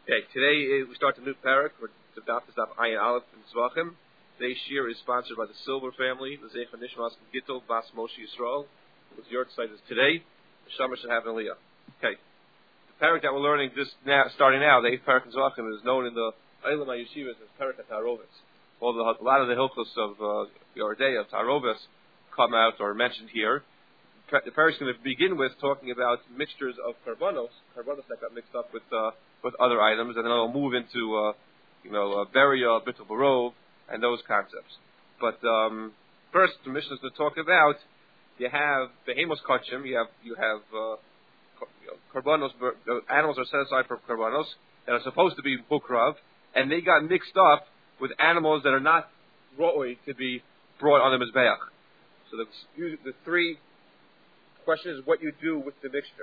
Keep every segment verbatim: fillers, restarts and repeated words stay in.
Okay, today uh, we start a new parak. We're about to stop Ayin Aleph and Zvachim. Today's shir is sponsored by the Silver family, the Zeicha Nishmas Gittel Bas Moshe Yisrael. Whose yard site is today. The Shama should have an aliyah. Okay, the parak that we're learning this now, starting now, the eighth parak in Zvachim, is known in the Eilam HaYeshivas as parak HaTarovis. All the, a lot of the hilchos of uh, the Ordei of Tarovis come out or mentioned here. The parak is going to begin with talking about mixtures of karbanos, karbanos that got mixed up with uh, with other items, and then it'll move into, uh, you know, uh, Beria, Bittul Barov, and those concepts. But um, first, the mission is to talk about, you have Behemos Kachim, you have, you have uh, you know, Karbanos, uh, animals are set aside for Karbanos, that are supposed to be Bukrav, and they got mixed up with animals that are not Roi to be brought on the Mizbeach. So the, the three questions is what you do with the mixture.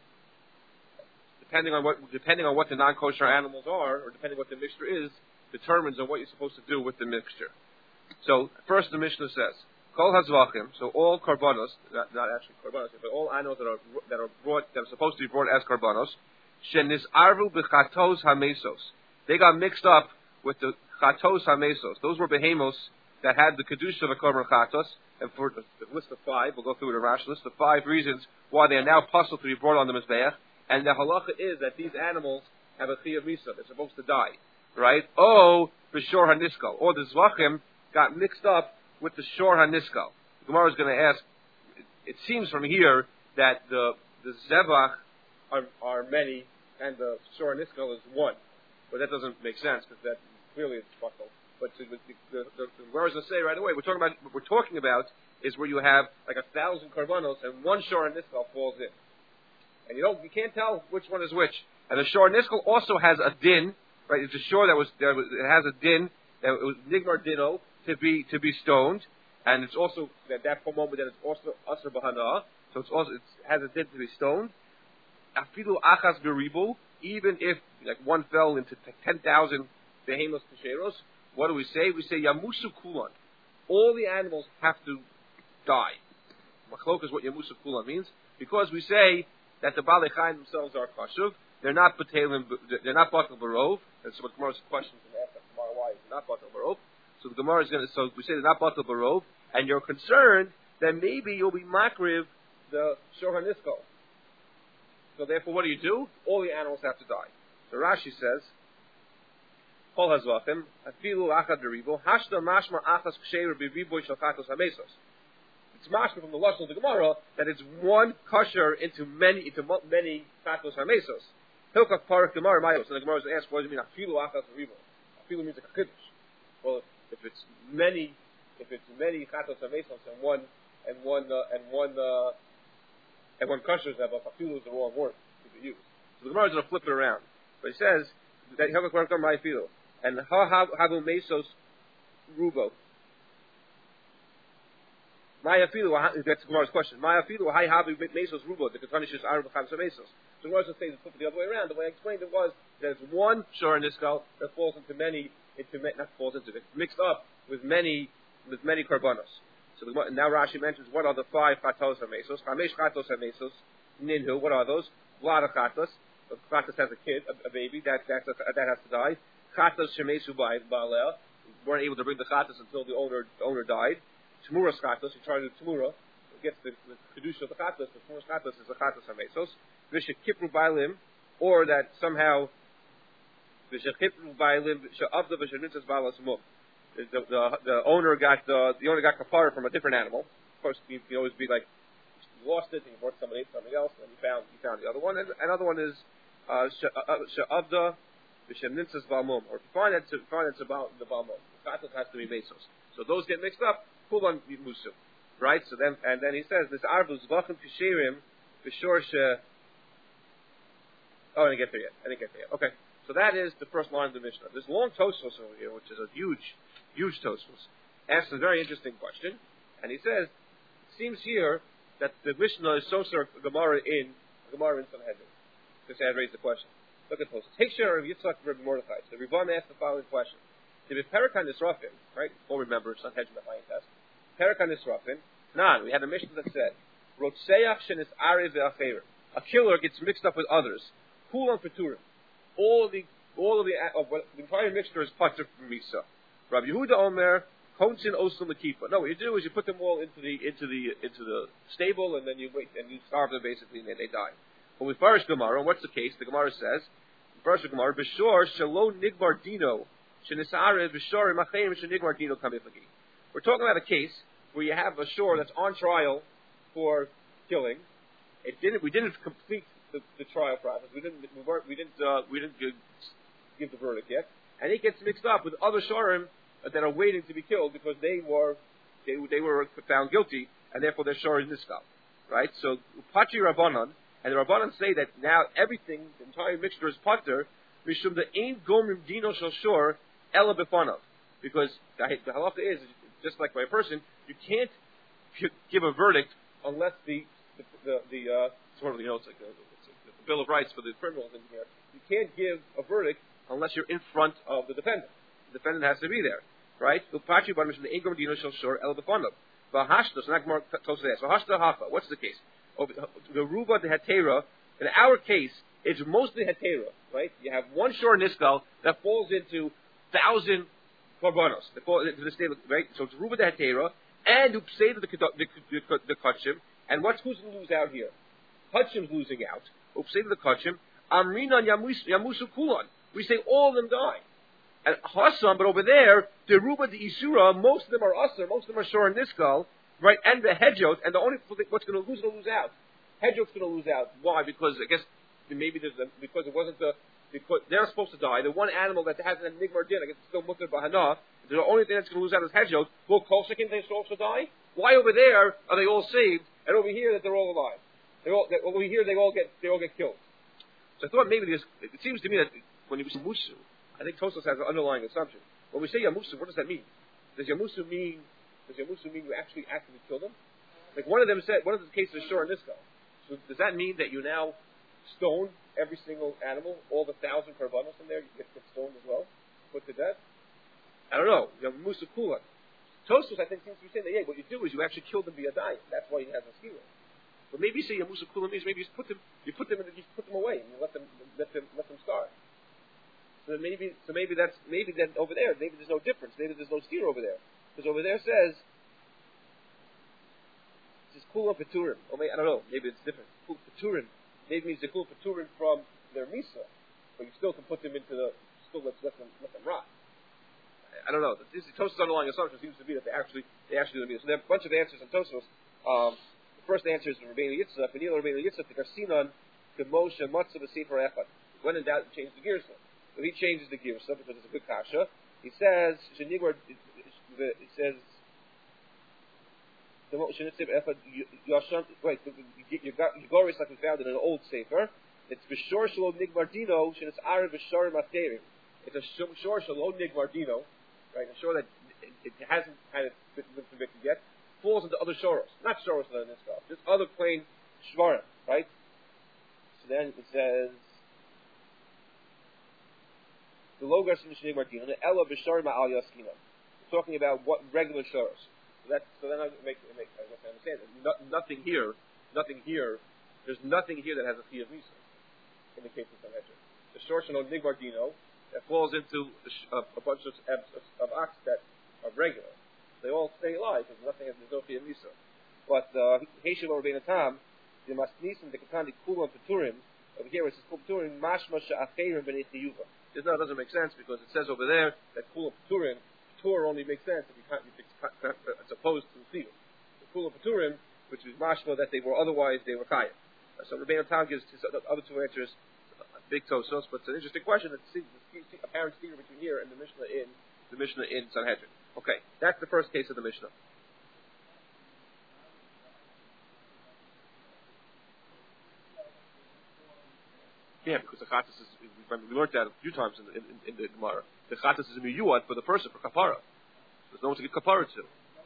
Depending on what depending on what the non-kosher animals are, or depending on what the mixture is, determines on what you're supposed to do with the mixture. So first, the Mishnah says, "Kol hazvachim." So all karbanos, not, not actually karbanos, but all animals that are that are brought that are supposed to be brought as karbanos, shenis arvu b'chatos hamesos. They got mixed up with the chatos hamesos. Those were behemos that had the kedusha of a korban chatos. And for the list of five, we'll go through the Rashi list of five reasons why they are now possible to be brought on the mizbeach. And the halacha is that these animals have a chiyuv misa; they're supposed to die, right? Oh, b'shor haniskal, or the zvachim got mixed up with the shor haniskal. The Gemara is going to ask. It, it seems from here that the the zevach are, are many and the shor haniskal is one, but that doesn't make sense because that clearly is buckle. But the, the, the, the, the Gemara is going to say right away, we're talking about what we're talking about is where you have like a thousand karbanos and one shor haniskal falls in. And you don't, you can't tell which one is which. And the shor niskal also has a din, right? It's a shor that was, that was it has a din that it was nigmar dino to be to be stoned, and it's also at that moment that it's also asr bahana, so it's also it has a din to be stoned. Afilu achas beribu, even if like one fell into ten thousand behemos kasheros, what do we say? We say yamusu kulan. All the animals have to die. Machlok is what yamusu kulan means, because we say that the Balei Chaim themselves are kashuv. They're not batelim. They're not batel barov. That's what Gemara's question is going to ask tomorrow. Why is not batel barov? So the Gemara is going to. So we say they're not batel barov, and you're concerned that maybe you'll be makriv the shor haniskal. So therefore, what do you do? All the animals have to die. So Rashi says, Kol hazvachim afilu achad deribo hashda mashma achas ksheir b'riboy shel chatos hamesos. It's mashma from the lashon of the Gemara that it's one kosher into many into many chatos hamesos. Hilchak parak Gemara mayos. And the Gemara is asked, what does it mean? Afilu achas deribo. Afilu means a kiddush. Well, if it's many, if it's many chatos hamesos and one and one uh, and one uh, and one kosher zevach, afilu is the wrong word to be used. So the Gemara is going to flip it around. But he says that Hilchak parak Gemara afilu and ha havu mesos rubo. Maya filu, that's Gemara's question. Maya filu, hi havi mesos rubo, the katanishes arab chamsa mesos. So Gemara just says flip it the other way around. The way I explained it was there's one shor in this skull that falls into many, into not falls into it, mixed up with many, with many karbanos. So the, now Rashi mentions what are the five chatos hamesos? Chamesh chatos hamesos, ninhu. What are those? Vlad chatos. Chatos has a kid, a, a baby that that that has to die. Chatos shemesu ba'aleh. Weren't able to bring the chatos until the owner the owner died. Tmura chatos, you try to do tmura, gets the, the kedusha of the chatos, but tmura chatos is a chatos hamesos. Visha kipru bailim, or that somehow visha kipru bailim she'avda visha nitzas balas mum. The the the owner got the the owner got kapara from a different animal. Of course, you can always be like you lost it and you brought somebody something else, and you found you found the other one. And another one is she'avda visha nitzas balmum, or if you find that to find it's about the balmum. The chatos has to be mesos. So those get mixed up. Kulan musu, right? So then, and then he says this arvus vachim kishirim b'shor she. Oh, I didn't get there yet. I didn't get there yet. Okay, so that is the first line of the Mishnah. This long Tosfos over here, which is a huge, huge Tosfos, asks a very interesting question, and he says, it seems here that the Mishnah is so sort of Gemara in Gemara in Sanhedrin. Because I had raised the question. Look at Tosfos. Take share of Yitzchak Rebbe Mordechai. So Rebbe asked the following question: If Perikan Nisrafin, right? We'll remember Sanhedrin the Chayin test. Perikan Nisrafin. Nan, we had a Mishnah that said, Rotseach shenis arev ve'acherim. A killer gets mixed up with others. Kulan Peturim. All the all of the of what, the entire mixture is patur from misa. Rabbi Yehuda Omer konsin osum l'kipa. No, what you do is you put them all into the into the into the stable, and then you wait and you starve them basically, and then they die. But with Farish Gemara, and what's the case? The Gemara says, Farish Gemara, b'shor shalom nigmar dino shenisare b'shor imachayim shenigmar dino kamifagi. We're talking about a case where you have a shore that's on trial for killing. It didn't. We didn't complete the, the trial process. We didn't. We weren't. We didn't. Uh, we didn't give, give the verdict yet. And it gets mixed up with other shorim that are waiting to be killed because they were they, they were found guilty, and therefore their shor is niskal. Right. So Pachi Rabbanan, and the Rabbanan say that now everything, the entire mixture is pater mishum the ein gomrim dino shel shor ela befanav, because the, the halacha is just like by a person, you can't give a verdict unless the the the, the uh, sort of, you know, it's like a, it's like the Bill of Rights for the criminals in here. You can't give a verdict unless you're in front of the defendant. The defendant has to be there, right? So what's the case? The Ruba the Hetera. In our case, it's mostly Hetera, right? You have one shor niskal that falls into thousand korbanos. That fall into the state, right? So it's Ruba the Hetera and Upseda the the the, the Kachim. And what's who's going to lose out here? Kachim's losing out. Upseda the Kachim. Amrinan Yamusu Kulan. We say all of them die. And Hassam, but over there, the Ruba, the Isura, most of them are Asr, most of them are Shor and Niskal, right? And the Hedjot, and the only what's going to lose, going to lose out. Hedjot's going to lose out. Why? Because I guess maybe there's a, because it wasn't the because they're supposed to die. The one animal that hasn't had Nigmar Din, I guess it's still Mutter Bahana. The only thing that's going to lose out is Hedjot. Will Kol Shekin they also die? Why over there are they all saved, and over here that they're all alive? They all they, over here they all get they all get killed. So I thought maybe this. It seems to me that when you say Musu, I think Tosfos has an underlying assumption. When we say Yamusu, what does that mean? Does Yamusu mean does Yamusu mean you actually actively kill them? Like one of them said, one of the cases is Shor and Niskal. So does that mean that you now stone every single animal, all the thousand karbanos in there, you get, get stoned as well, put to death? I don't know. Yamusu Kulan. Tosfos, I think, seems to be saying that yeah, what you do is you actually kill them via dying. That's why he has a skila. But maybe you say Yamusu Kulan means maybe you just put them, you put them, in the, you put them away, and you let them, let them, let them starve. So maybe, so maybe that's maybe then over there, maybe there's no difference. Maybe there's no steer over there, because over there says it's kulam peturim. Or maybe, I don't know. Maybe it's different. Kul peturim. Maybe it means the kul peturim from their misa, but you still can put them into the still let let them let them rot. I, I don't know. This Tosfos' underlying assumption seems to be that they actually they actually do the misa. So there are a bunch of answers in Tosfos. Um, the first answer is the Rabbeinu Yitzchak. Benil Rabbeinu Yitzchak the Karsinan the Moshe Matzah the Sefer Echad. When in doubt, change the gears. So he changes the girsa because it's a good kasha. He says, it says, the wait, Yigoris like we found in an old sefer. It's b'shor shalom nigmar dino shenis arev b'shor materim. It's a shor shalom nigmar dino, right? A shor that it, it hasn't had it been convicted yet, falls into other shoros, not shoros that are in this stuff, just other plain shvarim, right? So then it says. The logas in Mishneh Martin, the ella b'shari ma'al yaskina. We're talking about what regular shoros. So that so then I make I make I understand it. No, nothing here, nothing here. There's nothing here that has a fee of misa in the case of Sanhedrin. The shor shano nigmar dino that falls into a, a bunch of of, of ox that are regular. They all stay alive because nothing has there's no fee of misa. But heishel or beinatam the masnisim the katandi kulam peturim over here it says kulam peturim mashma she'acherim b'nei chiyuva. It no, doesn't make sense because it says over there that Kula Peturim, Petur only makes sense if you can't, if it's opposed to Chiyuv. The Kula Peturim, which is mashma that they were otherwise they were Chayim. Uh, so Rabbeinu Tam gives his other two answers, uh, big Tosfos, but it's an interesting question that seems the apparent steer between here and the Mishnah in the Mishnah in Sanhedrin. Okay, that's the first case of the Mishnah. Yeah, because the chatas is, we learned that a few times in the, in, in the Gemara. The chatas is a miyuad for the person, for kapara. There's no one to give kapara to.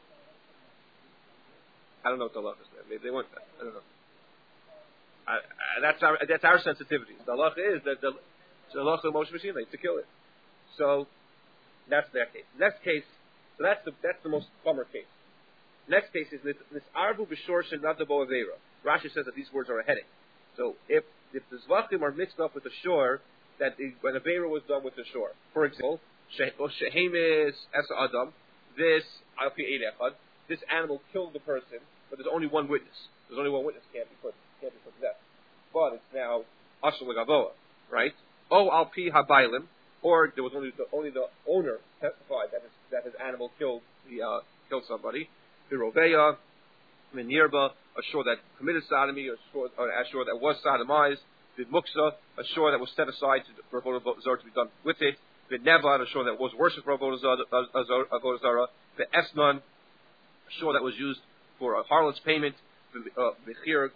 I don't know what the halacha is there. Maybe they want that. I don't know. I, I, that's our that's our sensitivity. The halacha is that the, the halacha of Moshe Machine to kill it. So that's their case. Next case, so that's the that's the most bummer case. Next case is this this arvu b'shor shenadabo avera. Rashi says that these words are a heading. So if if the zvachim are mixed up with the shor, that the, when a beira was done with the shore. For example, shehemis es adam, this al pi eid echad, this animal killed the person, but there's only one witness. There's only one witness can't be put can't be put to death. But it's now ashur legavoa, right? O al pi habaylim, or there was only the only the owner testified that his that his animal killed the uh, killed somebody. The roveya, minirba, a shore that committed sodomy, or a shore that was sodomized. The muksa, a shore that was set aside to, for avodah zarah to be done with it. The nevad, a shore that was worship for avodah zarah. The esnan, a shore that was used for a harlot's payment. The mechir,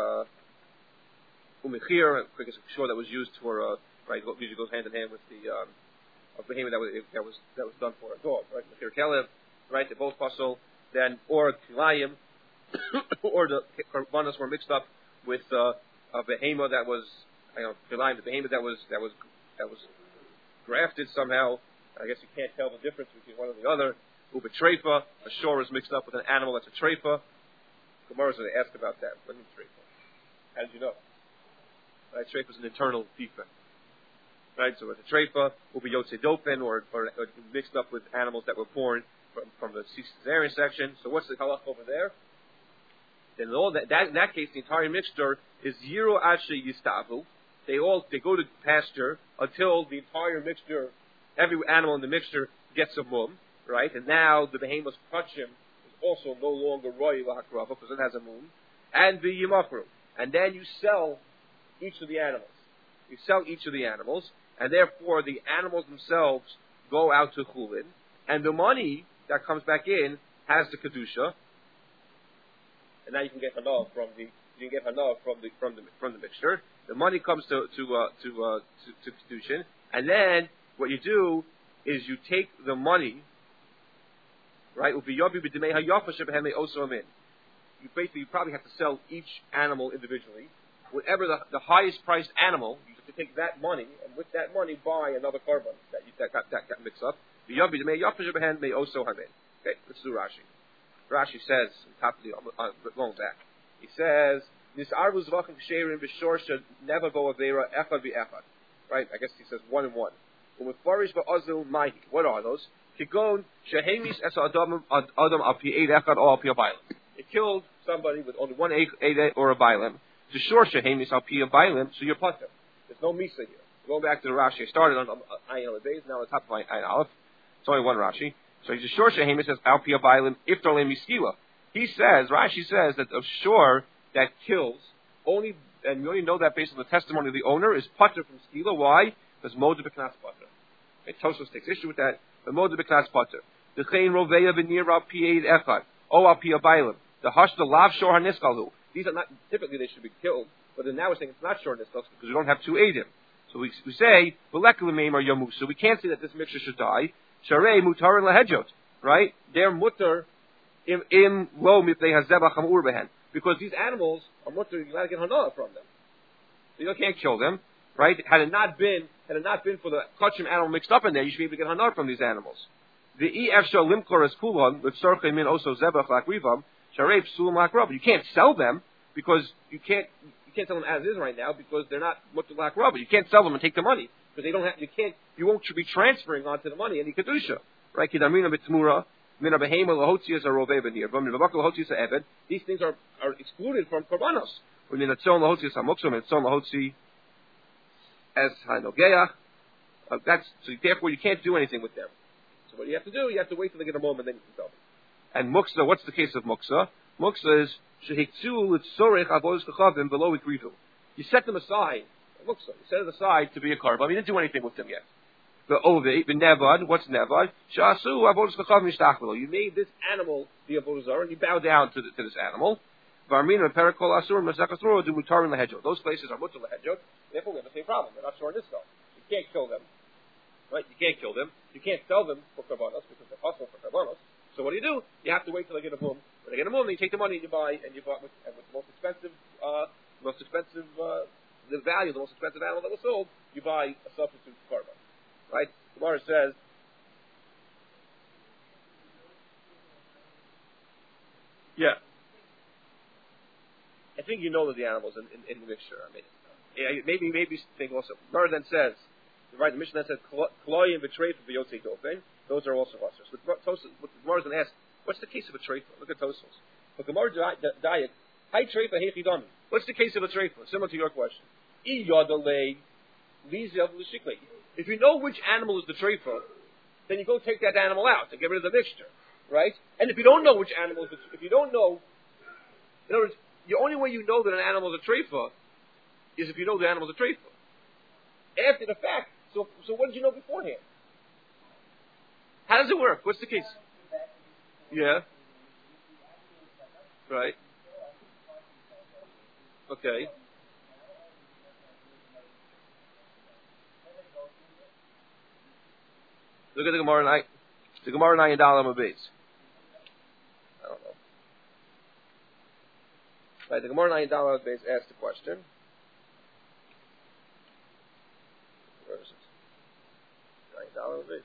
umechir, a shore that was used for uh, right, usually goes hand in hand with the um, a behemoth that was that was that was done for a dog, right? Mechir kelev, right? They both puzzle. Then or kilayim, or the karbanos were mixed up with uh, a behemoth that was, I don't know, kilayim, the behemoth that was that was that was grafted somehow. I guess you can't tell the difference between one and the other. Uba treifa, a shore is mixed up with an animal that's a treifa. Gemara they ask about that. What is treifa? How did you know? Right, treifa is an internal defect. Right, so with a treifa, will be yotze dopen, or, or, or mixed up with animals that were born from, from the cesarean section. So what's the halach over there? Then in all that, that in that case, the entire mixture is zero ashe yistavu. They all they go to pasture until the entire mixture, every animal in the mixture gets a mum, right? And now the behemoth's kachim is also no longer roy lahakrava because it has a mum, and the yimachru. And then you sell each of the animals. You sell each of the animals, and therefore the animals themselves go out to chulin, and the money that comes back in has the kedusha, and now you can get hana from the you can get hana from the from the from the mixture. The money comes to to uh, to, uh, to to kedushin, and then what you do is you take the money, right? You basically you probably have to sell each animal individually. Whatever the, the highest priced animal, you have to take that money, and with that money buy another carbon that you, that got that got mixed up. The yabi may yafashabahan may also have it. Okay, let's do Rashi. Rashi says, top of the uh, going back, he says, "Nisarvu zvachim ksherim b'shor should never go avera echad v'echad." Right? I guess he says one and one. Umefarish ba'azil mahi. What are those? Kigon shehemis es adam adam al pi eid echad or al pi abaylim. It killed somebody with only one eid or a baylim. The shor shehemis al pi abaylim. So you're putter. There's no misa here. Going back to the Rashi, I started on Ayin Aleph Beis, now on the top of Ayin Aleph. It's only one Rashi. So he's a shor shehemis says al pi abaylim iftar le miskila. He says, Rashi says that a shor that kills only, and you only know that based on the testimony of the owner, is putter from skila. Why? Because moed b'knas putter. Okay, Tosfos takes issue with that. The moed b'knas putter. The chein roveya v'nir al pi eid echad. O al pi abaylim. The hush the lav shor haniskalhu. These are not, typically they should be killed, but then now we're saying it's not shor niskalhu because we don't have two eidim. So we, we say, v'lekulameim are yamus. So we can't say that this mixture should die. Sharei mutar and lahejot. Right? They're mutter im im lo mipnei hazebach hamur behen. Because these animals are mutter, you gotta get hana from them. So you can't kill them. Right? Had it not been, had it not been for the kachim animal mixed up in there, you should be able to get hana from these animals. The e efshar limkor es kulon with sorche min oso zebach lakrivam sharei psulim lakrav. You can't sell them because you can't you can't sell them as is right now because they're not mutter lakrav. You can't sell them and take the money because they don't have. You can't. You won't be transferring onto the money any kedusha. Right? Kidamina b'tmura mina behema lahotzias arovei b'nir v'min v'bakal lahotzias ha'eved. These things are are excluded from korbanos. When minatzon lahotzias hamuksa minatzon lahotzi as hanogeach. Uh, that's so. Therefore, you can't do anything with them. So what you have to do, you have to wait till they get a moment, then you can sell them. And muksa, what's the case of muksa? Muksa is shehikzu l'tzorech avodas kachavim below ikrivu. You set them aside. Muksa, you set it aside to be a carbon. You didn't do anything with them yet. The ovei, the nevad, what's nevad? Shasu avodas kachavim mishtachvelo. You made this animal the avodah zarah, and you bow down to, the, to this animal. Varmina and perakol asur masakathro do mutarin lahejot. Those places are mutar lahejot. Therefore, we have the same problem. They're not shor niskel. You can't kill them. Right? You can't kill them. You can't sell them for karbanos because they're possible for karbanos. So what do you do? You have to wait till they get a boom. When they get a boom, then you take the money and you buy, and you buy with, and with the most expensive, uh, most expensive, uh, the value, the most expensive animal that was sold, you buy a substitute karban. Right? Gemara says, yeah. I think you know that the animals in, in, in the mixture. I mean, Yeah, maybe maybe think also. Gemara then says, right? The Mishnah then says, "Kloyim v'treifa v'yotzei dofen." Those are also usher. So what the Gemara is going to ask, what's the case of a treifa? Look at Tosfos. But Gemara diet, hi treifa hechidami. What's the case of a treifa? Similar to your question. I yodalei lizav l'shiklei. If you know which animal is the treifa, then you go take that animal out and get rid of the mixture, right? And if you don't know which animal is the, if you don't know, in other words, the only way you know that an animal is a treifa is if you know the animal is a treifa. After the fact, so so what did you know beforehand? How does it work? What's the case? Yeah. Right. Okay. Look at the Gemara night. The Gemara nine dollar base. I don't know. Right. The Gemara nine dollar base asked the question. Where is it? Nine dollar base.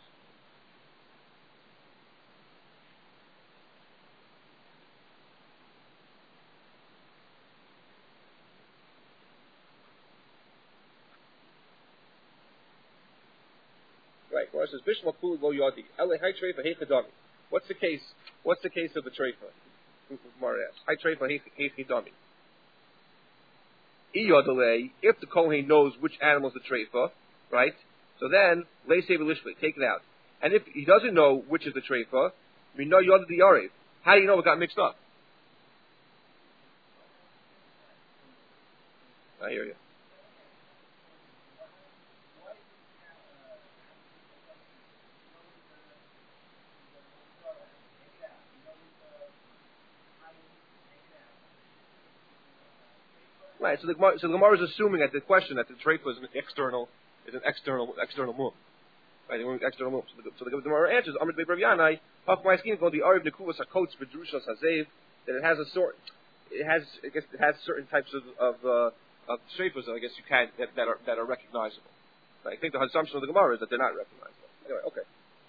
Right. Where it says Bishma Kulu Lo Yadi. Ele Hai Treifa Heichadami. What's the case? What's the case of the treifa? Gemara asks. Hai Treifa Heichadami. Iyodale. If the Kohen knows which animal is the treifa, right? So then Lei Save Lishli, take it out. And if he doesn't know which is the treifa, we know Yod the Yarev. How do you know it got mixed up? I hear you. Right, so the Gemara, so the Gemara is assuming that the question that the treifa is an external, is an external, external mum, right? External mum. So the, so the Gemara answers, Amrit Be'Rav Yanai, Haf Ma'askin called the Arif Nekuvas Hakots V'Drushas Hazev, that it has a sort, it has, I guess, it has certain types of of, uh, of treifas, I guess you can that, that are that are recognizable. Right? I think the assumption of the Gemara is that they're not recognizable. Anyway, okay,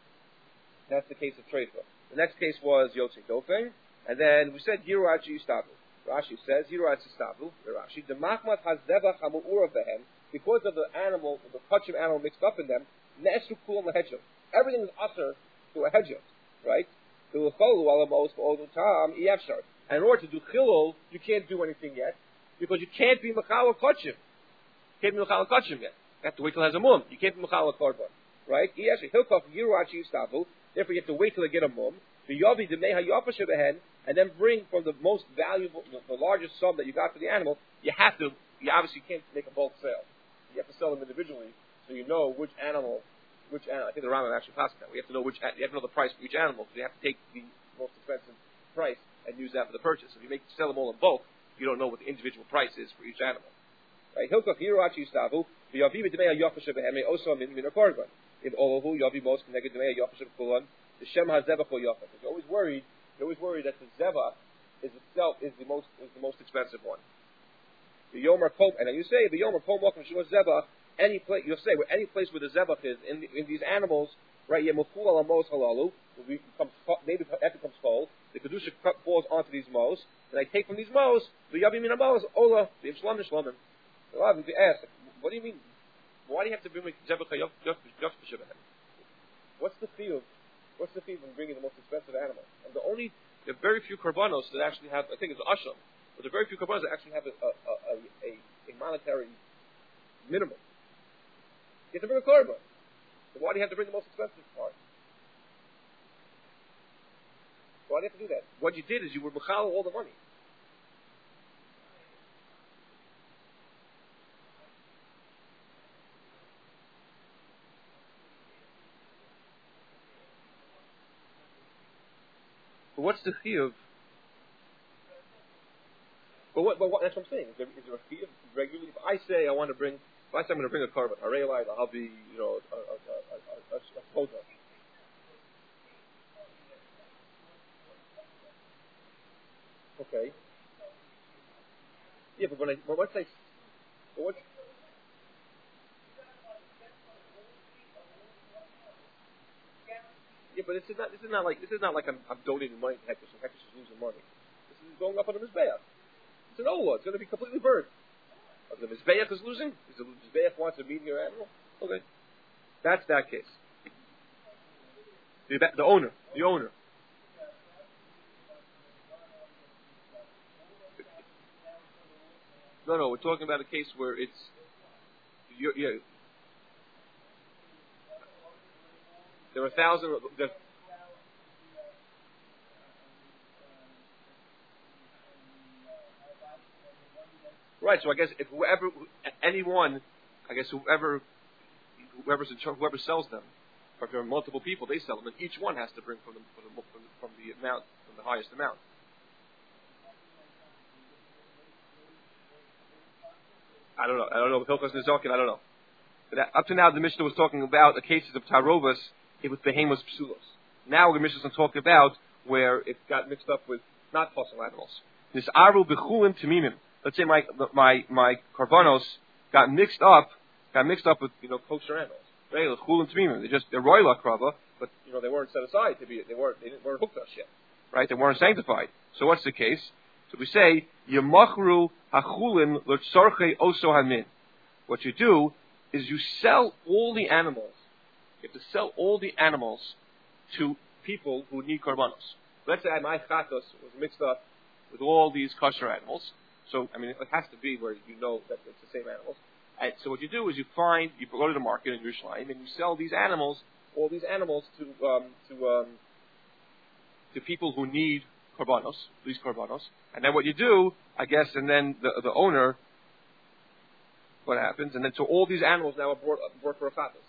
that's the case of treifa. The next case was Yotzei Dofen, and then we said Yiruachi Yustavu. Rashi says, Yiruachistavu, Rashi, the Mahmat has Zebach Hamu'ura Behem, because of the animal, the Kachim animal mixed up in them, Ne'esu Kulam Lahedjim. Everything is usher to a hedjim, right? To L'cholu Alamos for Odu Tam, Iyafshar. And in order to do Chilul, you can't do anything yet, because you can't be Mechal Kachim. You can't be Mechal Kachim yet. You have to wait till it has a mum. You can't be Mechal Korban, right? Iyafshar, Hilkov Yiruachistavu, therefore you have to wait till they get a mum. The Yavi Demeha Yafasha Behen, and then bring from the most valuable, the, the largest sum that you got for the animal. You have to, you obviously can't make a bulk sale. You have to sell them individually, so you know which animal, which animal. I think the Rambam actually passed that. We have to know which, you have to know the price for each animal, so you have to take the most expensive price and use that for the purchase. If you make sell them all in bulk, you don't know what the individual price is for each animal. Right? Hilkach Yiruachi Yustavu, the Yavi Demeha Yafasha Beheme also min min korban. In Olahu Yavi most connected Demeha Yafasha Kulan. The Shem HaZevach Yafasha. You're always worried. You're always worried that the zeva is itself is the most is the most expensive one. The yomer kom, and then you say the yomer kom welcome shua zeva. Any place you'll say where any place where the zevach is in, the, in these animals, right? Yemuful ala mos halalu. We becomes maybe that becomes cold. The kedusha falls onto these mos, and I take from these mos the yavi min mos ola the shlam shlamim. So I have to ask, what do you mean? Why do you have to bring zevach yof yof yof? What's the field? What's the fee when bringing the most expensive animal? And the only, there are very few korbanos that actually have, I think it's asham, but there are very few korbanos that actually have a, a, a, a, a monetary minimum. You have to bring a korban. So why do you have to bring the most expensive part? Why do you have to do that? What you did is you were mechal all the money. But what's the chiyuv? But what? But what? That's what I'm saying. Is there, is there a chiyuv regularly? If I say I want to bring, if I say I'm going to bring a korban, I realize I'll be, you know, a a a a, a quota. Okay. Yeah, but when I when once I, but what? Yeah, but this is not. This is not like. This is not like I'm, I'm donating money to Hektish, and Hektish is losing money. This is going up on the mizbeach. It's an ola. It's going to be completely burned. If the Mizbeach is losing, if the Mizbeach wants a meatier animal, okay. That's that case. The, the owner, the owner. No, no, we're talking about a case where it's, you're, you're, there are a thousand, there, right, so I guess if whoever, anyone, I guess whoever, whoever's in charge, whoever sells them, or if there are multiple people, they sell them, and each one has to bring from the, from the, from the, from the amount, from the highest amount. I don't know. I don't know. Hilchos Nizokin, I don't know. But up to now, the Mishnah was talking about the cases of Tarovas, it was Behemoth Psulos. Now the Mishnah is talking about where it got mixed up with not fossil animals. This Aru Bechulin Tamimim. Let's say my, my, my Karbanos got mixed up, got mixed up with, you know, kosher animals. Right? Chulin Tamimim. They just, they're Royal Akrava, but, you know, they weren't set aside to be, they weren't, they weren't hooked us yet. Right? They weren't sanctified. So what's the case? So we say, Yamachru hachulin l'tzorchei oso hamin. What you do is you sell all the animals. You have to sell all the animals to people who need karbanos. Let's say my chatos was mixed up with all these kosher animals. So, I mean, it has to be where you know that it's the same animals. And so what you do is you find, you go to the market in Yerushalayim and you sell these animals, all these animals to, um, to, um, to people who need karbanos, these karbanos, and then what you do, I guess, and then the the owner, what happens, and then so all these animals now are brought, brought for a chatas.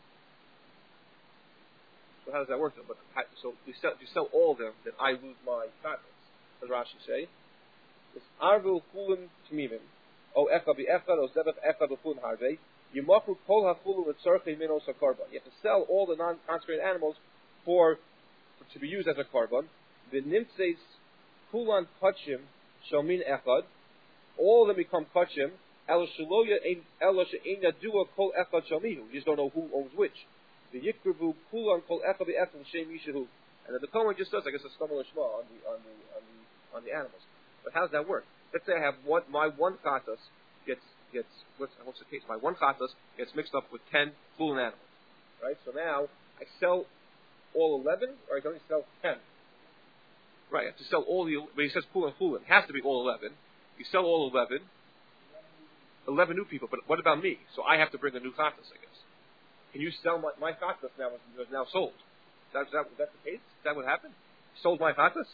So how does that work? Though? But so you sell, you sell all of them, then I lose my chatas. As Rashi say, it's arvu chulim tmimim, o echa bi echa, o zebach echa b'chulin harvei. Yimachu kol hachulu v'tzorchei minos hakarban. You have to sell all the non-consecrated animals for, for to be used as a karban. The nimtzeis kulan kachim shalmin echad, all of them become kachim. Elo shaloya elo she'ein yadua kol echad shalmihu. You just don't know who owns which. The yikruvu kulan kol echad be'echad l'shem yishahu. And then the Kohen just does, I guess, a stumble shma on the on the on the on the animals. But how does that work? Let's say I have one, my one chatas gets gets what's, what's the case? My one chatas gets mixed up with ten kulan animals, right? So now I sell all eleven, or I can only sell ten. Right, I have to sell all the, but he says Pulin Pulin. It has to be all eleven. You sell all eleven, eleven new people, but what about me? So I have to bring a new chatas, I guess. Can you sell my, my chatas now, is now sold? Is that, is that, is that the case? Is that what happened? You sold my chatas?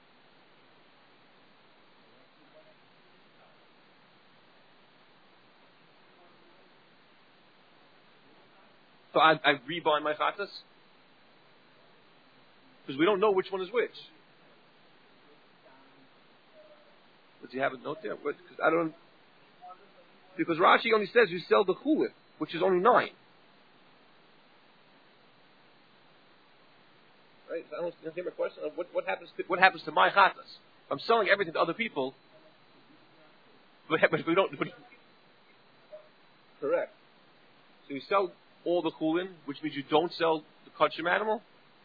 So I, I rebind my chatas? Because we don't know which one is which. Does he have a note there? Because I don't. Because Rashi only says you sell the chulin, which is only nine. Right? So I don't understand my question. What, what happens? To, what happens to my chatas? I'm selling everything to other people, but, but we don't. But, correct. So you sell all the chulin, which means you don't sell the kachim animal.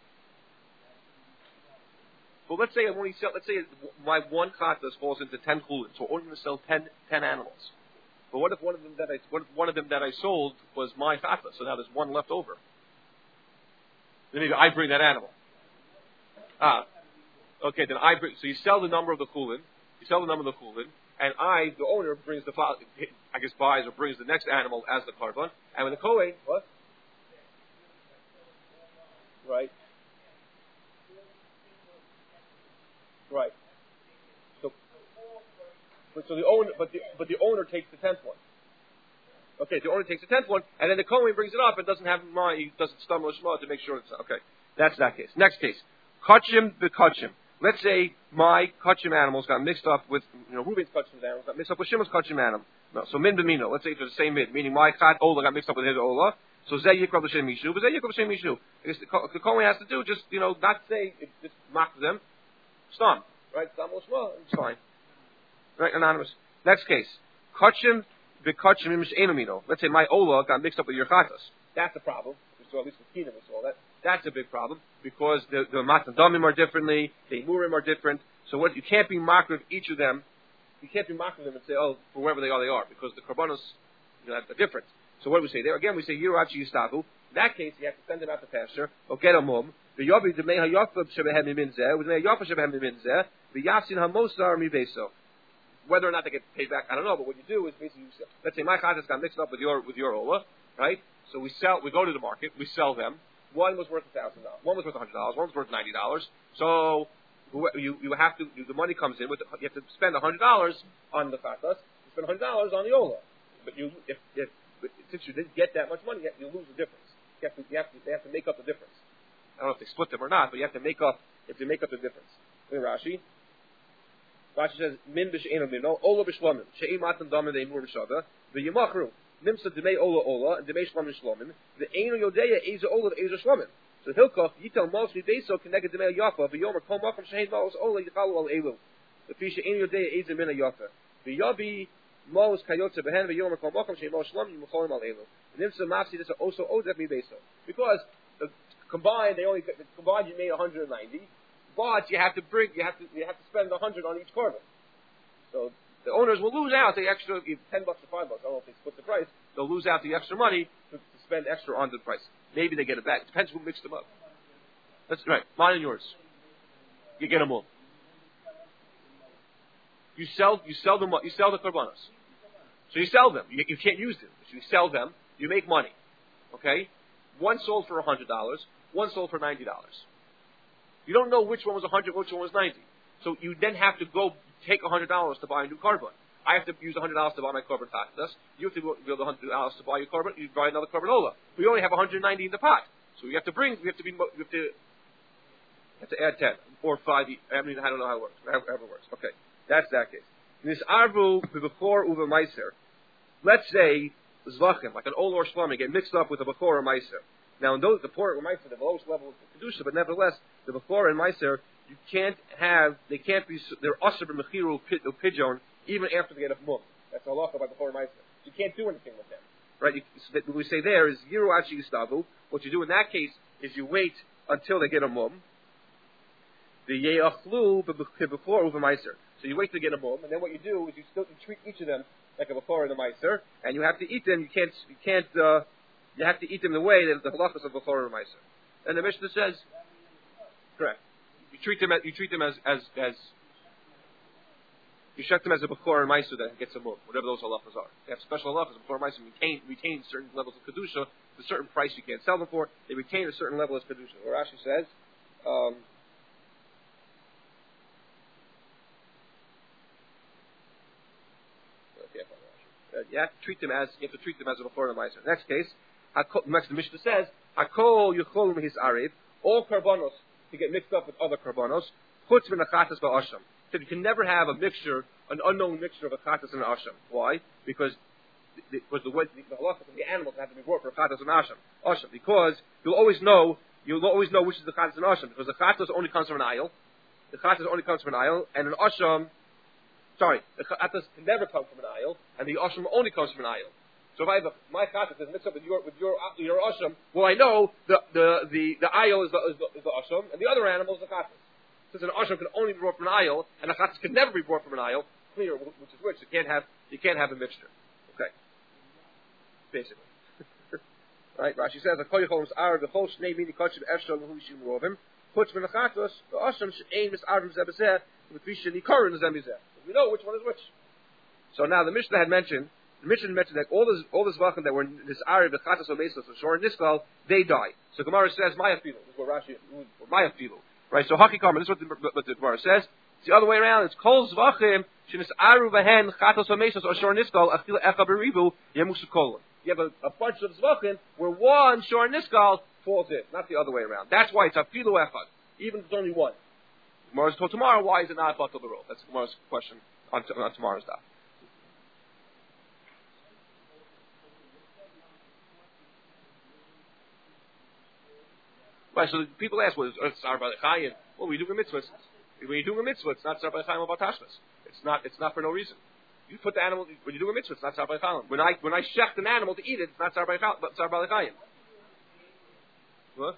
Well, let's say I only sell. Let's say my one chatas falls into ten chulin, so I'm only going to sell ten, ten animals. But what if one of them that I what if one of them that I sold was my chatas? So now there's one left over. Then maybe I bring that animal. Ah, okay. Then I bring. So you sell the number of the chulin. You sell the number of the chulin, and I, the owner, brings the I guess buys or brings the next animal as the karban. And when the kohen what? Right. Right. So, but so the owner, but the but the owner takes the tenth one. Okay, the owner takes the tenth one, and then the Kohen brings it up and doesn't have my he doesn't stumble shma to make sure it's okay. That's that case. Next case, kachim bekachim. Let's say my kachim animals got mixed up with you know Reuben's kachim animals got mixed up with Shimon's kachim animal. No, so min b'mino. Let's say it's the same min, meaning my chat ola got mixed up with his ola. So zeh yikrav l'shem mishu, but zeh yikrav l'shem mishu. I guess the, the Kohen has to do just you know not say it, just mock them. Stam, right? Stam Oshma, it's fine. Right, anonymous. Next case. Kachim v'kachim imish enamino. Let's say my Ola got mixed up with your chatas. That's a problem. We saw at least with Keenan we saw that. That's a big problem because the the Matan Damim are differently, the Murim are different. So what you can't be mocked with each of them you can't be mocking them and say, oh, for wherever they are, they are, because the karbanos, you know, are different. So what do we say there? Again, we say Yirachi Yistavu. In that case, you have to send them out to pasture or get them home. The Yobi the Meha Yafa Shebehem Minzeh, with Meha Yafa Shebehem Minzeh, the Yafsin Hamosar Mibeso. Whether or not they get paid back, I don't know. But what you do is basically, you sell. Let's say my chatas got mixed up with your with your ola, right? So we sell, we go to the market, we sell them. One was worth a thousand dollars, one was worth a hundred dollars, one was worth ninety dollars. So you you have to the money comes in with the, you have to spend a hundred dollars on the chatas, you spend a hundred dollars on the ola. But you if, if since you didn't get that much money, you lose the difference. You have to you have to they have to make up the difference. I don't know if they split them or not, but you have to make up you have to make up the difference. In Rashi. Rashi says, Min b'she'enu mino, Ola b'shlomin, she'im matan damen de'imur b'shada, v'yimachru, nimsa d'mei Ola Ola, and d'mei shlomin shlomin, v'einu yodeya eza Ola v'eza shlomin. So Hilkoch, yitel mos v'beso connected d'mei yafa, v'yomer kol makam she'en mos Ola yichalu al elu. V'fi she'einu yodeya eza mina yafa. V'yabi mos kayotze behen, v'yomer kol makam she'en mos shlomin, yimucholim al elu. Nimsa mafsi this also ozek mi beso. Because the combined, they only, combined you made one hundred ninety, but you have to bring, you have to, you have to spend a hundred on each carbon. So the owners will lose out the extra, ten bucks or five bucks. I don't know if they split the price. They'll lose out the extra money to, to spend extra on the price. Maybe they get it back. Depends who mixed them up. That's right. Mine and yours. You get them all. You sell, you sell them, you sell the carbonos. So you sell them. You, you can't use them. So you sell them. You make money. Okay. One sold for a hundred dollars. One sold for ninety dollars. You don't know which one was a hundred, which one was ninety. So you then have to go take a hundred dollars to buy a new carbon. I have to use a hundred dollars to buy my carbon taxes. You have to build a hundred dollars to buy your carbon. You buy another carbanola. We only have one hundred ninety in the pot, so you have to bring. We have to be. We have to. You have to add ten or five. I mean, I don't know how it works. However it works. Okay, that's that case. This arvu b'bechor uva meiser. Let's say zvachim, like an ol or shlamim, get mixed up with a bechor or meiser. Now, in those, the poor and meiser, the lowest level of kedusha, but nevertheless, the bechor and meiser, you can't have, they can't be, they're usher b'mechiru pigeon, even after they get a mum. That's a halacha by bechor and meiser. You can't do anything with them, right? You, so what we say there is yiru achi yistavu. What you do in that case is you wait until they get a mum. The yeachlu b'bechor uva meiser. So you wait to get a mum, and then what you do is you still you treat each of them like a bechor and a meiser, and you have to eat them. You can't, you can't. Uh, You have to eat them the way that the halachas of bechor and meiser. And the Mishnah says, correct. You treat them as you treat them as as as you shut them as a bechor and meiser that gets a mum, whatever those halachas are. They have special halachas. Bechor and meiser retain retain certain levels of kedusha, a certain price you can't sell them for. They retain a certain level of kedusha. Where Rashi says. Um, you have to treat them as you have to treat them as a bechor and meiser. Next case. Next, the Mishnah says, "Hakol yuchol mihis arev." All karbanos to get mixed up with other karbanos. Chutz v'nachatas ba'asham. So you can never have a mixture, an unknown mixture of a chatas and an asham. Why? Because the, because the, the, the halachas of the animals have to be brought for chatas and asham. Asham. Because you'll always know, you'll always know which is the chatas and asham. Because the chatas only comes from an aisle. The chatas only comes from an aisle, and an asham. Sorry, the chatas can never come from an aisle, and the asham only comes from an aisle. So if I have a, my chatas is mixed up with your with your your asham, well I know the the the, the aisle is the, is the is the asham, and the other animal is the chatas. Since an asham can only be brought from an aisle, and a chatas can never be brought from an aisle, clear which is which. You can't have you can't have a mixture. Okay, basically. Right? Rashi says, "Akol yicholos ar v'chol shnei mini kachim efshal v'huishim rovim chutz min chatas the asham she'ein misarvim zebezeh v'kvish nikarin zebezeh." We know which one is which. So now the Mishnah had mentioned. The Mishnah mentioned that all those all those vachim that were in this area, the chatas or mesos or shor and niskal, they die. So Gemara says mayafilu. This is what Rashi or mayafilu. Right. So hakikam. This is what the, what the Gemara says. It's the other way around. It's kol zvachim shenis aru v'hen chatas or mesos or shor and niskal achil echa berivu yemusu kolon. You have a, a bunch of zvachim where one shor and niskal falls in, not the other way around. That's why it's afilu echad, even if it's only one. Gemara's told tomorrow. Why is it not afatul b'rov? That's Gemara's question on, t- on tomorrow's daf. Right, so people ask, well, it's Sar Balechayim. Well, we do a mitzvah. When you do a mitzvah, it's not Sar Balechayim about Tashmas. It's not. It's not for no reason. You put the animal when you do a mitzvah, it's not Sar Balechayim. When I when I shecht an animal to eat it, it's not Sar Balechayim, but Sar Balechayim. What?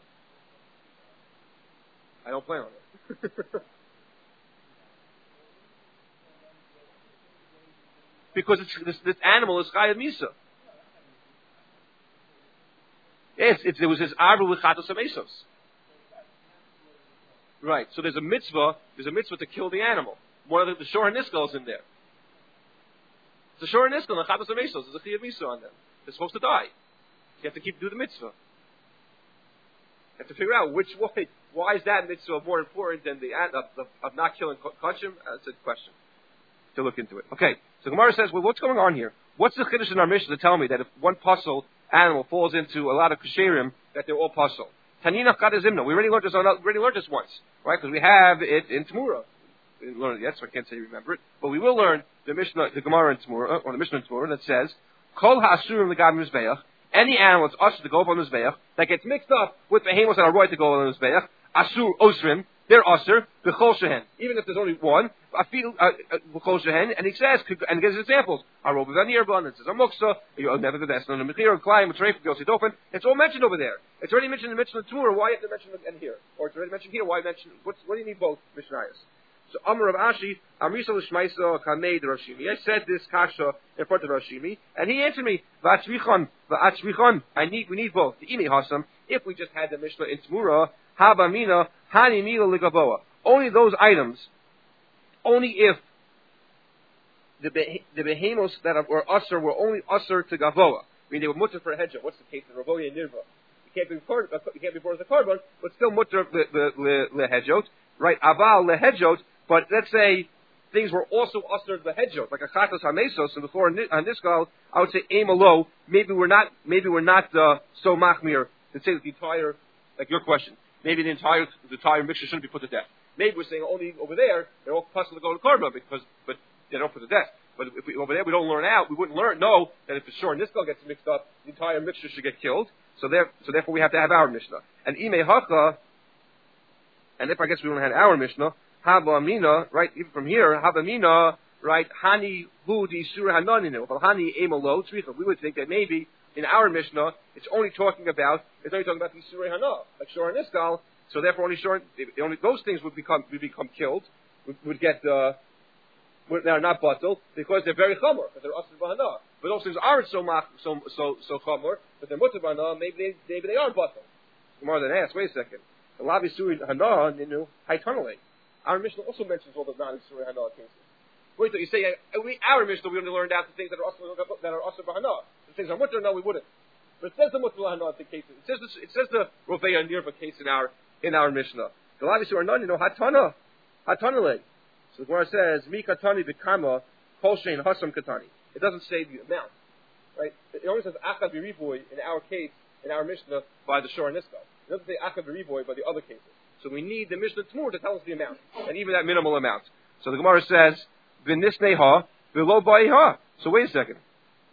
I don't plan on it. because it's, this, this animal is Chayav Misa. Yes, it's, it was his Arba with Chatos Amesos. Right, so there's a mitzvah, there's a mitzvah to kill the animal. One of the, the Shor HaNiskal is in there. The Shor HaNiskal and the Chatos Amesos, there's a Chayav Misa on them. They're supposed to die. You have to keep do the mitzvah. You have to figure out which way, why is that mitzvah more important than the of, of, of not killing kachim? That's a question to look into it. Okay, so Gemara says, well, what's going on here? What's the chiddush in our mission to tell me that if one puzzle animal falls into a lot of kasherim, that they're all puzzle? Tanina kadazimna. We already learned this on, we already learned this once, right? Because we have it in Tamura. We didn't learn it yet, so I can't say you remember it. But we will learn the Mishnah, the Gemara in Tamura, or the Mishnah in Tamura that says, Kol ha'asurim l'gad mizbeach. Any animal that's usher to go up on the Mizbeach, that gets mixed up with behemoths that are right to go on the Mizbeach, Asur Osrim, they're usher, B'chol Shehen. Even if there's only one, Afil B'chol Shehen, and he says, and he gives examples, Arob Vanirban, it says Amoksa, you'll never the best, and the Mechir, Klein, Matreif, Yositofen, it's all mentioned over there. It's already mentioned in the Mishnah Torah, why you have to mention it in here? Or it's already mentioned here, why mention, what's, what do you need both Mishnayos? So Amar of Ashi, Amrisa l'shmaisa kamei de Rashimi. I said this kasha in front of Rashimi, and he answered me, V'atzvichon, v'atzvichon. I need, we need both. The ime hasam. If we just had the Mishnah in Tamura, haba mina, hani mila ligaboa. Only those items. Only if the beh- the behemoths that were usher were only usher to gavoa. I mean, they were mutter for a hedja. What's the case in Ravoya and Nirva? You can't be part, you can't be brought as a carbon, but still mutter le lehedjot, right? Aval lehedjot. But let's say things were also ushered the hedjot, like a chatos hamesos, and before on this call, I would say aim alo. Maybe we're not, maybe we're not uh, so machmir to say that the entire, like your question, maybe the entire the entire mixture shouldn't be put to death. Maybe we're saying only over there they're all possible to go to karma because, but they don't put to death. But if we, over there we don't learn out, we wouldn't learn know that if the shor niskal gets mixed up, the entire mixture should get killed. So there, so therefore we have to have our mishnah. And ime hacha, and if I guess we don't have our mishnah. Haba Amina, right, even from here, Haba Amina, right, Hani Hu Di Surah Hananinu, Hani Emalo Tzricha. We would think that maybe in our Mishnah, it's only talking about, it's only talking about the Surah Hana, like Shor HaNiskal, so therefore only Shor, only those things would become, would become killed, would, would get, uh, would, they're not batal, because they're very chamor, because they're Asr Bahana. But those things aren't so mach, so, so, so chamor, but they're Mutter Bahana, maybe they, maybe they are batal. More than ask, wait a second. The Lavi Surah Hana, Ninu, Haitanale. Our Mishnah also mentions all the non-Surah Hana cases. Wait till you say, uh, we, our Mishnah, we only learned out the things that are also that are also Bahana. The things are Mutter, no, we wouldn't. But it says the Mutter Hana cases. It says the, it says the Roveya Nirva case in our in our Mishnah. The Lavi Surah Hana, you know, Hatana, Hatanale. So the Gemara says, Mi Katani B'Kama Kol Shein Hasam Katani. It doesn't say the amount, right? It only says Achad B'Rivoy in our case, in our Mishnah, by the Shor HaNiskal. It doesn't say Achad B'Rivoy by the other cases. So we need the Mishnah T'mur to tell us the amount, and even that minimal amount. So the Gemara says, "V'nisneha v'lo ba'iha." So wait a second.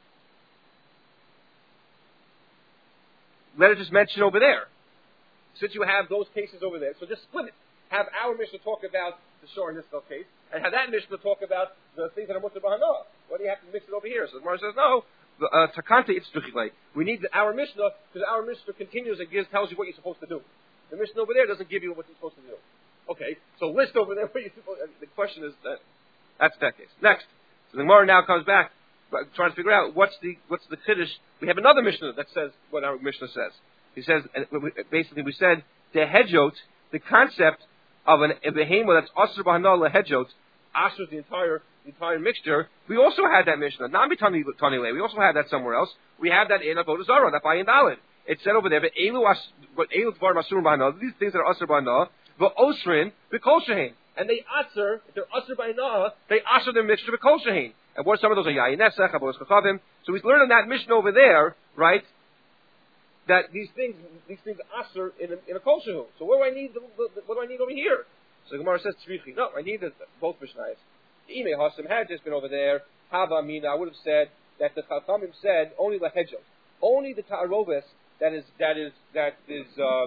Let it just mention over there. Since you have those cases over there, so just split it. Have our Mishnah talk about the Shor HaNiskal case, and have that Mishnah talk about the things that are Mutter Bahana. Why do you have to mix it over here? So the Gemara says, "No." Takante itztuchile. We need our Mishnah because our Mishnah continues and gives tells you what you're supposed to do. The Mishnah over there doesn't give you what you're supposed to do. Okay, so list over there what you're supposed to do. The question is that, that's that case. Next. So the Gemara now comes back, trying to figure out what's the, what's the Kiddush. We have another Mishnah that says what our Mishnah says. He says, basically we said, the hedjot, the concept of an, a behemoth that's asr b'hana lehedjot, asr the entire, the entire mixture, we also had that Mishnah. Not Tani le. We also had that somewhere else. We have that in Avodah Zarah, that by in Dalet. It said over there, but elu but elu dvar masur b'hana. These things that are asr b'hana, but osrin b'kol shehin, and they asr. If they're asr b'hana, they asr their mixture b'kol shehin. And what some of those are yayin nesach, avodas chachavim. So we learned in that Mishnah over there, right? That these things, these things asr in a, in a kol shehu. So what do I need? The, the, what do I need over here? So the Gemara says tzrichi. No, I need the, both Mishnayos. The Ime Hasim had just been over there. Hava Mina, I would have said that the Chachamim said only lahedjot, only the ta'aroves. That is, that is, that is, uh,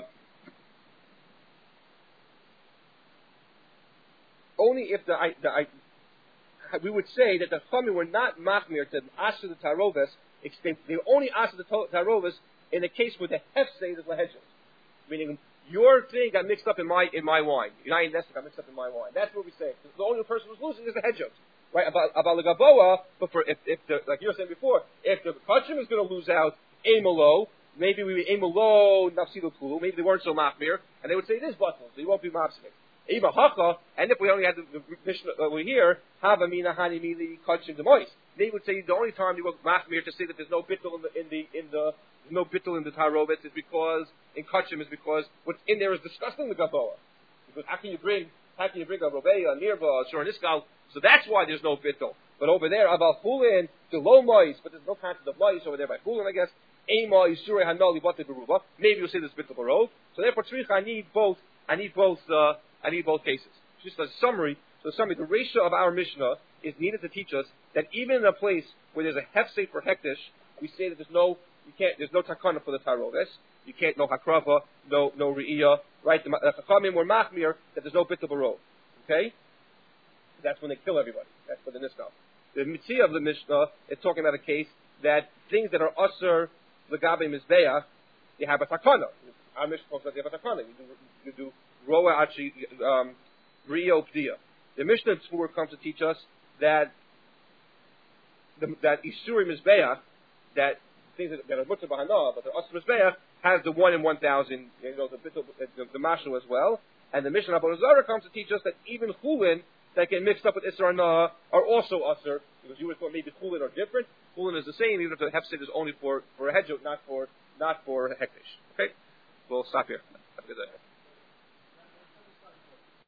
only if the, I, the I, we would say that the Chachamim were not machmir to asher the taroves, they only asher the taroves in the case where the hefsei is lahedjot. Meaning, your thing got mixed up in my, in my wine. United Nestor got mixed up in my wine. That's what we say. The only person who's losing is the hedjot. right? About about the Gaboa, but for if, if the, like you were saying before, if the Kachim is going to lose out, Amalo, maybe we Amalo Nafsilu Kulu, maybe they weren't so machmir, and they would say it is bottle, so you won't be mafsik. Eva Hacha, and if we only had the, the Mishnah over here, Hava Mina Hani Mili Kachim Demois, they would say the only time you want machmir to say that there's no bittul in the in the in the there's no bittul in the Tarovet is because in Kachim is because what's in there is disgusting the Gaboa. Because how can you bring how can you bring a Robeya, a Nirva, a Shorniskal? So that's why there's no bittul. But over there, Abal Fulin, the low mois, but there's no concept of mois over there by Fulin, I guess. Ema Yisure Hanali Bate Beruva. Maybe you'll say there's bittul barov. So therefore, Tzricha, I need both. I need both. Uh, I need both cases. Just a summary. So the summary, the ratio of our Mishnah is needed to teach us that even in a place where there's a hefsei for hektish, we say that there's no, you can't, there's no takana for the taroves. You can't, no hakrava, no, no re'iyah, right? The chachamim were machmir that there's no bittul barov. Okay? That's when they kill everybody. That's for the niskal. The mitzvah of the Mishnah is talking about a case that things that are usher legabe mizbeach, they have a takana. Our Mishnah talks about they have a takana. You do, you do roa achi, um, re'iyah p'diyah. The Mishnah Tzur comes to teach us that the, that Isuri Mizbeach, that things that, that are mutter b'hana, but the Asur Mizbeach has the one in one thousand, you know, the the, the, the mashal as well. And the Mishnah Abba Zara comes to teach us that even chulin that get mixed up with Isra Anah are also Asur, because you would thought maybe chulin are different. Chulin is the same, even if the hefsid is only for for a hedjot, not for not for a hektish. Okay, we'll stop here. Have a good day.